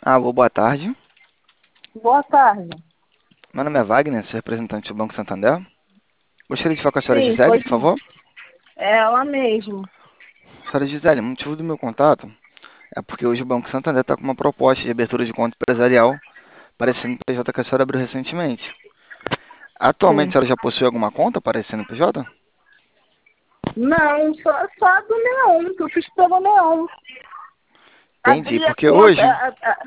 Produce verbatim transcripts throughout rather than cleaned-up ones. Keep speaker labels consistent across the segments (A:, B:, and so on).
A: Alô, boa tarde.
B: Boa tarde.
A: Meu nome é Wagner, sou representante do Banco Santander. Gostaria de falar com a senhora
B: Sim,
A: Gisele,
B: pois
A: por favor.
B: é ela mesmo.
A: Senhora Gisele, o motivo do meu contato é porque hoje o Banco Santander está com uma proposta de abertura de conta empresarial para esse C N P J que a senhora abriu recentemente. Atualmente, a
B: Sim.
A: senhora já possui alguma conta para esse C N P J?
B: Não, só, só do Neon, que eu fiz pelo Neon.
A: Entendi,
B: Abri a
A: porque
B: conta.
A: hoje,
B: A, a,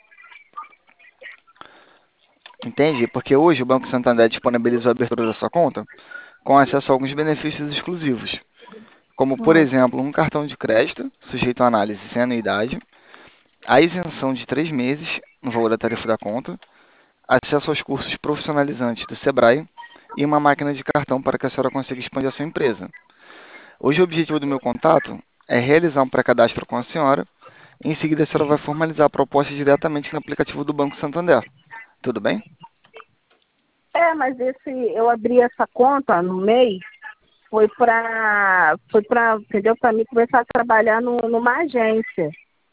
A: entendi, porque hoje o Banco Santander disponibilizou a abertura da sua conta com acesso a alguns benefícios exclusivos, como, por
B: hum,
A: exemplo, um cartão de crédito sujeito a análise sem anuidade, a isenção de três meses no valor da tarifa da conta, acesso aos cursos profissionalizantes do Sebrae e uma máquina de cartão para que a senhora consiga expandir a sua empresa. Hoje o objetivo do meu contato é realizar um pré-cadastro com a senhora. Em seguida, a senhora vai formalizar a proposta diretamente no aplicativo do Banco Santander. Tudo bem?
B: é, mas esse eu abri essa conta no mês, foi para, foi para, entendeu? Para mim começar a trabalhar no, numa agência.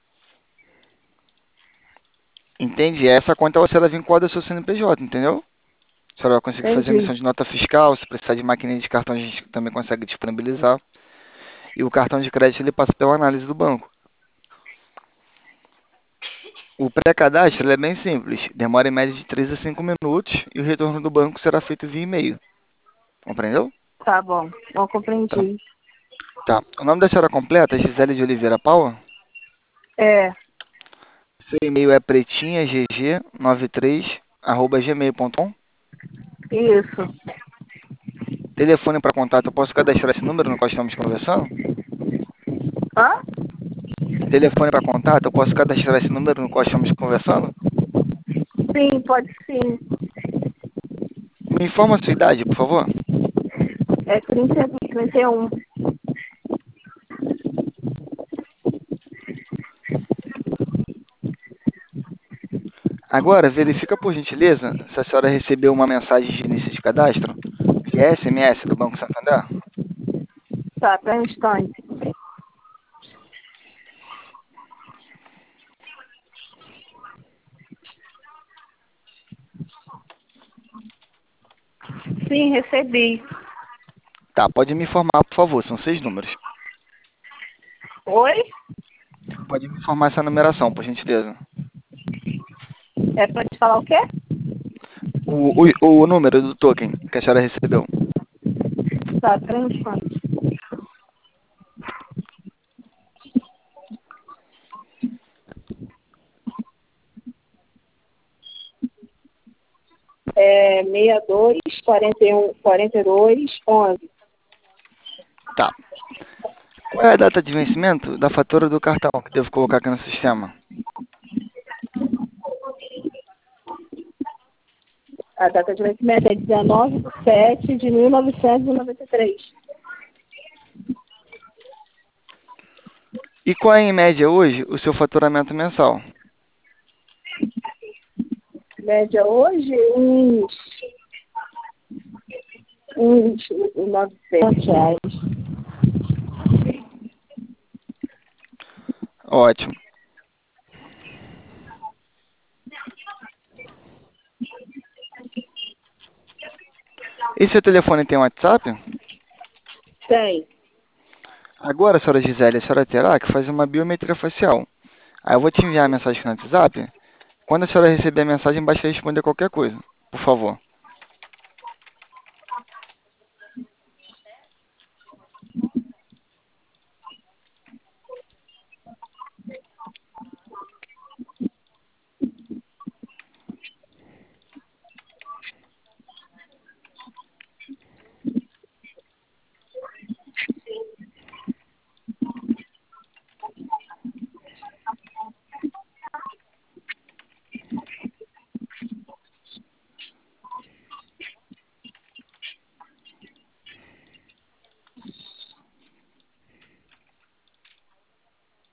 A: Entendi. Essa conta vai ser vinculada ao seu C N P J, entendeu? A senhora vai conseguir fazer
B: Entendi.
A: emissão de nota fiscal. Se precisar de maquininha de cartão, a gente também consegue disponibilizar. E o cartão de crédito ele passa pela análise do banco. O pré-cadastro ele é bem simples, demora em média de três a cinco minutos e o retorno do banco será feito via e-mail. Compreendeu?
B: Tá bom, eu
A: Tá.
B: compreendi.
A: Tá. O nome da senhora completa é Gisele de Oliveira Paula.
B: É,
A: Seu e-mail é pretinhagg noventa e três arroba gmail ponto com.
B: isso.
A: Telefone para contato, eu posso cadastrar esse número no qual estamos conversando?
B: Hã?
A: Telefone para contato, eu posso cadastrar esse número no qual estamos conversando?
B: Sim, pode sim.
A: Me informa a sua idade, por favor.
B: É trinta, trinta e um.
A: Agora, verifica por gentileza se a senhora recebeu uma mensagem de início de cadastro, via S M S do Banco Santander.
B: Tá, para um instante. Sim, recebi.
A: Tá, pode me informar, por favor, são seis números.
B: Oi?
A: Pode me informar essa numeração, por gentileza.
B: É para te falar o quê?
A: O, o, o número do token que a senhora recebeu.
B: Tá, para um instante. É sessenta e dois, quarenta e um, quarenta e dois, onze.
A: Tá. Qual é a data de vencimento da fatura do cartão que devo colocar aqui no sistema?
B: A data de vencimento é dezenove de sete de mil novecentos e noventa e três.
A: E qual é, em média, hoje, o seu faturamento mensal?
B: Média hoje, uns, uns novecentos reais.
A: Ótimo. E seu telefone tem WhatsApp?
B: Tem.
A: Agora, senhora Gisele, a senhora terá que fazer uma biometria facial. Aí eu vou te enviar a mensagem no WhatsApp. Quando a senhora receber a mensagem, basta responder qualquer coisa, por favor.